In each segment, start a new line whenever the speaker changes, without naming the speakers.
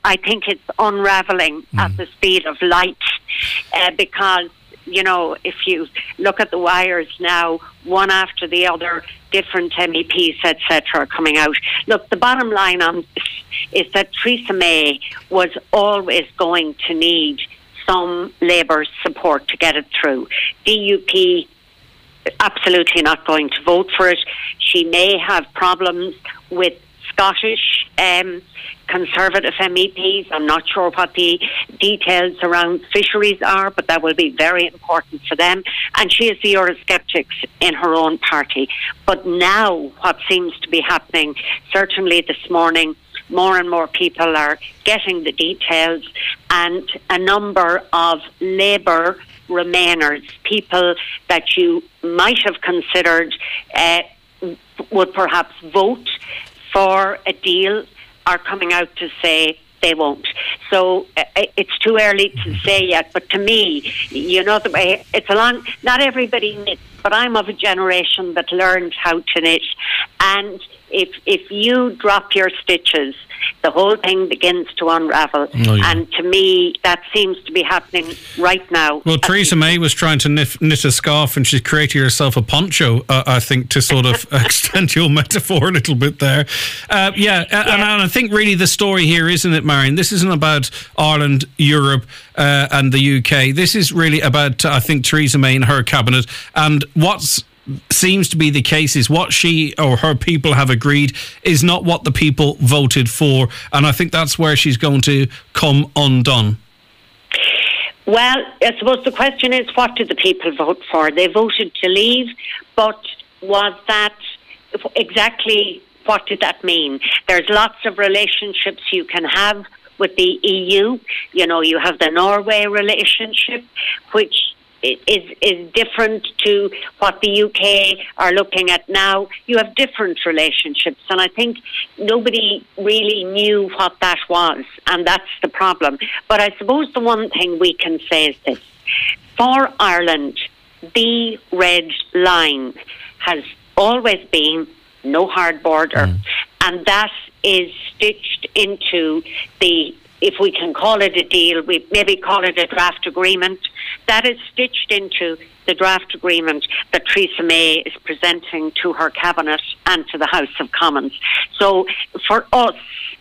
I think it's unravelling at the speed of light, because, you know, if you look at the wires now, one after the other, different MEPs, etc., are coming out. Look, the bottom line on this is that Theresa May was always going to need some Labour support to get it through. DUP, absolutely not going to vote for it. She may have problems with Scottish Conservative MEPs. I'm not sure what the details around fisheries are, but that will be very important for them. And she is the Eurosceptics in her own party. But now what seems to be happening, certainly this morning, more and more people are getting the details, and a number of Labour Remainers, people that you might have considered would perhaps vote for a deal, are coming out to say they won't. So it's too early to say yet, but to me, you know, the way it's not everybody knits, but I'm of a generation that learned how to knit, and if you drop your stitches, the whole thing begins to unravel. And to me, that seems to be happening right now.
Well, Theresa May was trying to knit a scarf, and she's created herself a poncho, I think, to sort of extend your metaphor a little bit there. And I think really the story here, isn't it, Marion? This isn't about Ireland, Europe and the UK. This is really about, I think, Theresa May and her cabinet, and what's seems to be the case is what she or her people have agreed is not what the people voted for, and I think that's where she's going to come undone.
Well, I suppose the question is, what did the people vote for? They voted to leave, but was that exactly, what did that mean? There's lots of relationships you can have with the EU. You know, you have the Norway relationship, which is different to what the UK are looking at now. You have different relationships, and I think nobody really knew what that was, and that's the problem. But I suppose the one thing we can say is this: for Ireland, the red line has always been no hard border, and that is stitched into the, if we can call it a deal, we maybe call it a draft agreement, that is stitched into the draft agreement that Theresa May is presenting to her cabinet and to the House of Commons. So for us,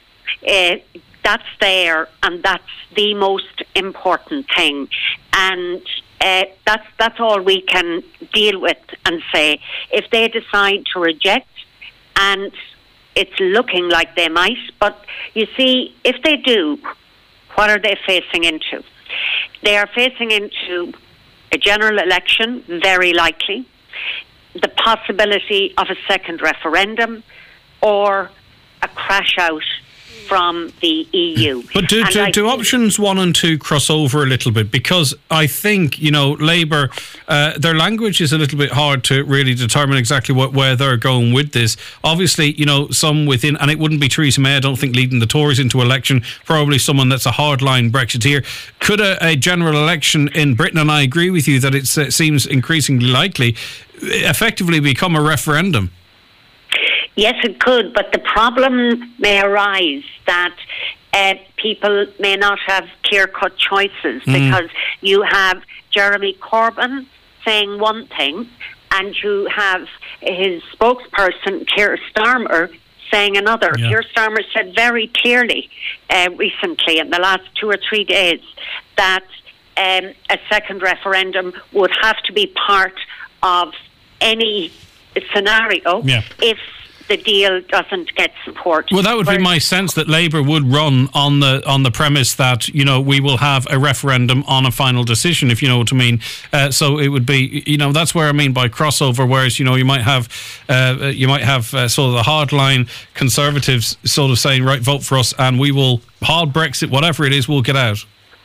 that's there, and that's the most important thing. And that's all we can deal with and say. If they decide to reject, and it's looking like they might, but you see, if they do, what are they facing into? They are facing into a general election, very likely, the possibility of a second referendum, or a crash out from the EU.
But do options 1 and 2 cross over a little bit? Because I think, you know, Labour, their language is a little bit hard to really determine exactly where they're going with this. Obviously, you know, some within, and it wouldn't be Theresa May, I don't think, leading the Tories into election, probably someone that's a hardline Brexiteer. Could a general election in Britain, and I agree with you that it seems increasingly likely, effectively become a referendum?
Yes, it could, but the problem may arise that people may not have clear-cut choices, because you have Jeremy Corbyn saying one thing, and you have his spokesperson, Keir Starmer, saying another. Yeah. Keir Starmer said very clearly recently, in the last 2 or 3 days, that a second referendum would have to be part of any scenario if the deal doesn't get support.
Well, that would be my sense, that Labour would run on the premise that, you know, we will have a referendum on a final decision, if you know what I mean. So it would be, you know, that's where I mean by crossover. Whereas, you know, you might have sort of the hardline Conservatives sort of saying, right, vote for us, and we will hard Brexit, whatever it is, we'll get out.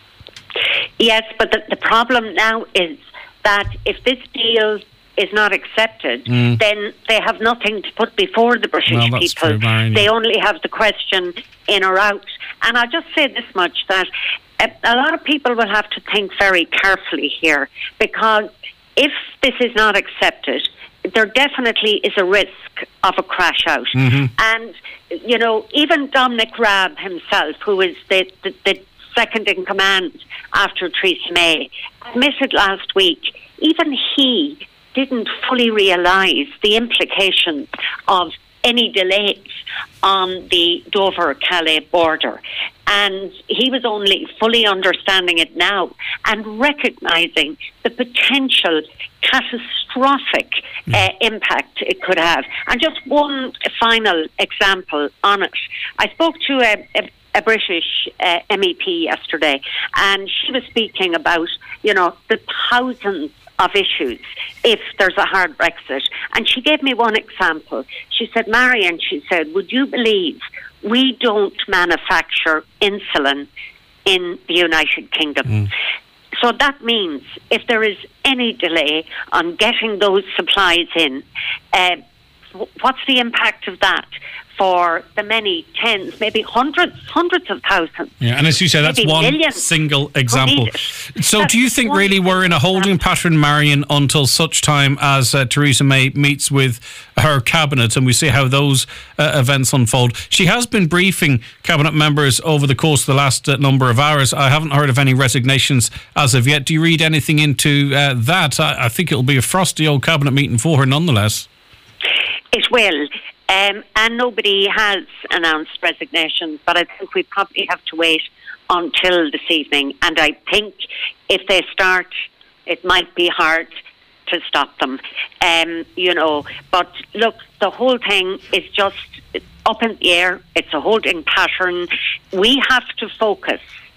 Yes, but the problem now is that if this deal is not accepted, then they have nothing to put before the British people.
True,
they only have the question in or out. And I'll just say this much, that a lot of people will have to think very carefully here, because if this is not accepted, there definitely is a risk of a crash out. And, you know, even Dominic Raab himself, who is the second in command after Theresa May, admitted last week, even he didn't fully realise the implications of any delays on the Dover-Calais border. And he was only fully understanding it now and recognising the potential catastrophic impact it could have. And just one final example on it. I spoke to a British MEP yesterday, and she was speaking about, you know, the thousands of issues if there's a hard Brexit. And she gave me one example. She said, Marion, she said, would you believe we don't manufacture insulin in the United Kingdom? So that means if there is any delay on getting those supplies in, what's the impact of that for the many tens, maybe hundreds of thousands?
Yeah, and as you say, that's one single example. So do you think really we're in a holding pattern, Marion, until such time as Theresa May meets with her cabinet and we see how those events unfold? She has been briefing cabinet members over the course of the last number of hours. I haven't heard of any resignations as of yet. Do you read anything into that? I think it'll be a frosty old cabinet meeting for her nonetheless.
It will. And nobody has announced resignations, but I think we probably have to wait until this evening. And I think if they start, it might be hard to stop them. You know, but look, the whole thing is just up in the air. It's a holding pattern. We have to focus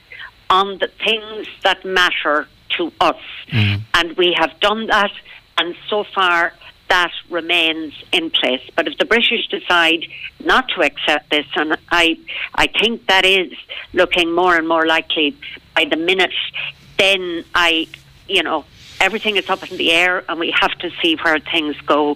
on the things that matter to us. And we have done that, and so far that remains in place. But if the British decide not to accept this, and I think that is looking more and more likely by the minute, then everything is up in the air, and we have to see where things go